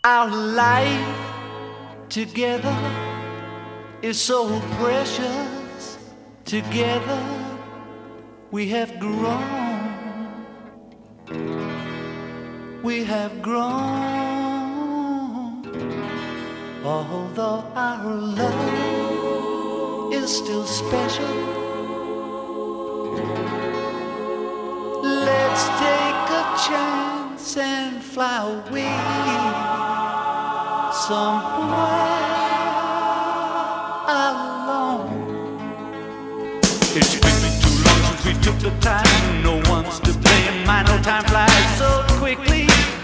Our life together is so precious. Together we have grown. We have grown. Although our love is still special, let's take a chance and fly away somewhere alone. It's been too long since we took the time. No one's to blame. I know time flies so quickly.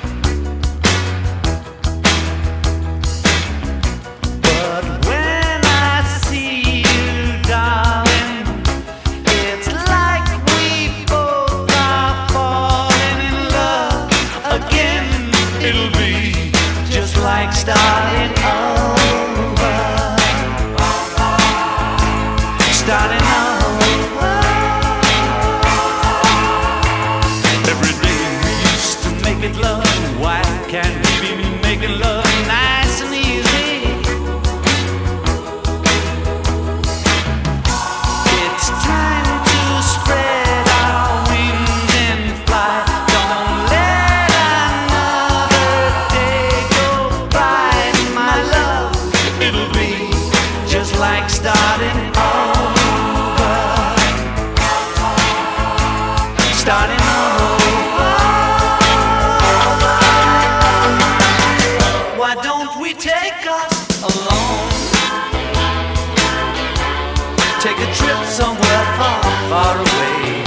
But when I see you, darling, it's like we both are falling in love again. It'll be just like starting over. Starting over. Every day we used to make it love. Why can't we be making love nice and easy? It's time to spread our wings and fly. Don't let another day go by, my love. It'll be just like starting over. Starting over. Why don't we take us alone? Take a trip somewhere far, far away.